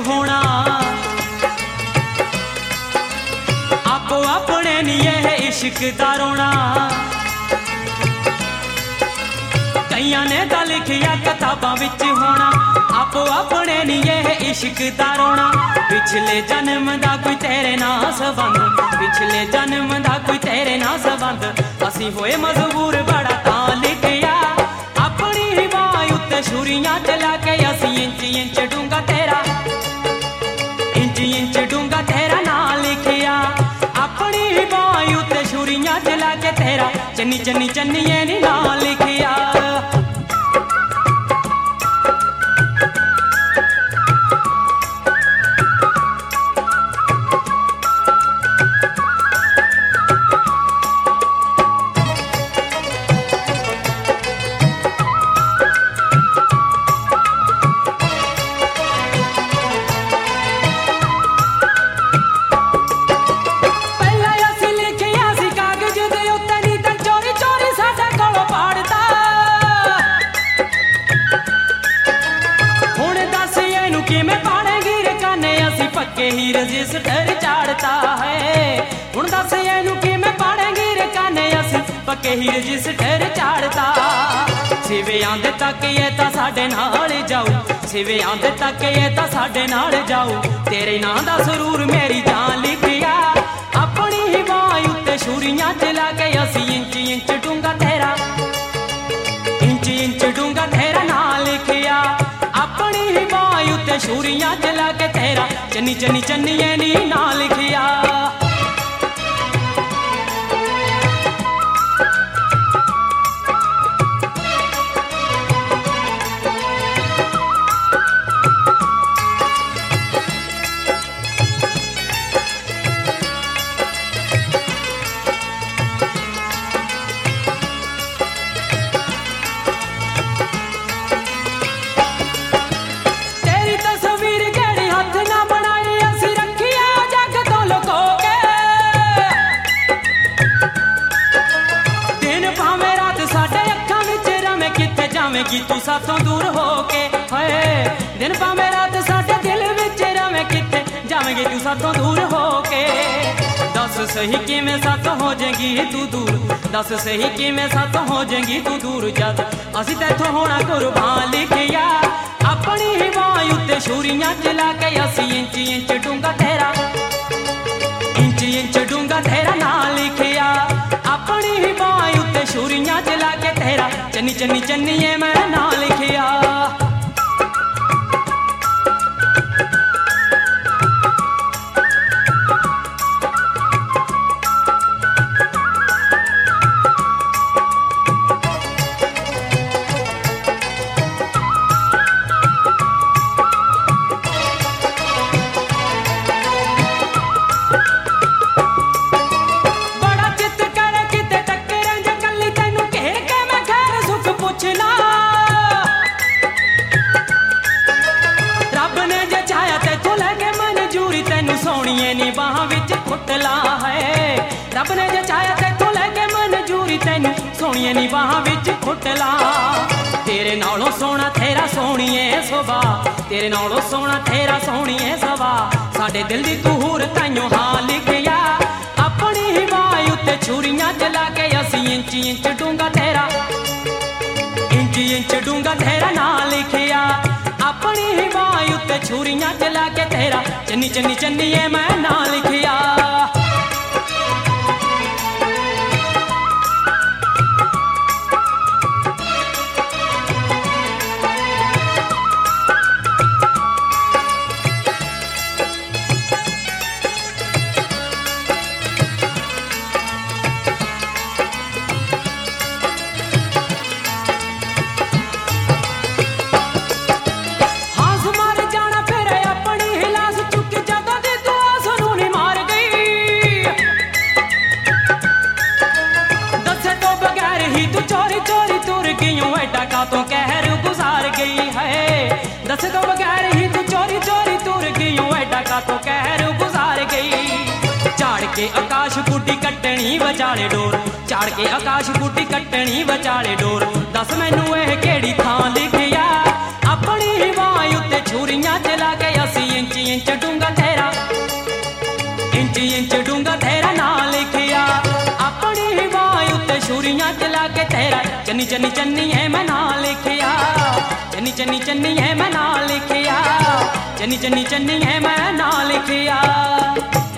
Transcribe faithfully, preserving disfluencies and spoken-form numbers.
होना आपो अपने नहीं है इश्क दा रोना कईयां ने दा लिखिया किताबां विच होना आपो अपने नहीं है इश्क दा रोना पिछले जन्म दा कोई तेरे नाल संबंध पिछले जन्म दा कोई तेरे नाल संबंध असीं होए मजबूर बड़ा तां लिखिया अपनी ही बाह उत्ते छुरियां चला के असीं इंच इंच डूंगा तेरा इंच इंच डूंगा तेरा नाल लिखिया अपनी ही बाह उत्ते छुरियां चला के तेरा चन्नी चन्नी चन्निए नी नाल लिखिया ही रजिस्टर चाड़ता है हुण दस एनू किवें पाड़ेंगी रे काने असीं पक्के ही रजिस्टर चाड़ता सिवे आंदे तक ये तां साडे नाल जाऊ सिवे आंदे तक ये तां साडे नाल जाऊ तेरे नां दा सरूर मेरी जान लिखिया अपनी ही बाह उत्ते छुरियां चला के असीं इंच इंच डूंगा तेरा इंच इंच डूंगा तेरा नाल लिखिया अपनी ही बाह उत्ते छुरियां चला के तेरा चन्नी चन्नी चन्निए नी नाल लिखिया जावेगी तू साथों दूर होके है दिन भावें रात साडे दिल विच रवे किथे जावेगी तू साथों दूर होके दस सही किवें साथों हो जाएगी तू दूर दस सही किवें साथों हो जाएगी तू दूर जद असीं तैथों होना कुर्बान लिखिया अपनी ही बाह उत्ते छुरियां चला के असीं इंच इंच डूंगा तेरा इंच इंच डूंगा तेरा नाल लिखिया अपनी ही बाह उत्ते छुरियां चला के तेरा चन्नी चन्नी चन्निए मैं नाल लिखिया सोनिए नी बाह विच खुटला है रब ने जचाया तैथों लैके मंजूरी तैनू सोनिए नी बाह विच खुटला तेरे नालों सोना तेरा सोनिए सुभा तेरे नालों सोना तेरा सोनिए सुभा साडे दिल दी तू हूर ताइयों हां लिखिया अपनी ही बाह उत्ते छुरियां चला के असीं इंच इंच डूंगा तेरा इंच इंच डूंगा तेरा नाल लिखिया अपनी ही बाह उत्ते छुरियां चला के तेरा चन्नी चन्नी चन्निए मैं नाल लिखिया तो कहर गुजार गई है दस तो बगैर ही तू चोरी चोरी तुर गई एडा का तो कहर गुजार गई चाड़ के आकाश बूटी कट्टनी बचाले डोर चाड़ के आकाश बूटी कट्टनी बचाले डोर दस मैनू यह केड़ी थां लिखिया अपनी ही बाह उत्ते छुरियां चला के असीं इंच चन्नी चन्नी है मैं ना लिखिया, चन्नी चन्नी चन्नी है मैं ना लिखिया, चन्नी चन्नी चन्नी है मैं ना लिखिया।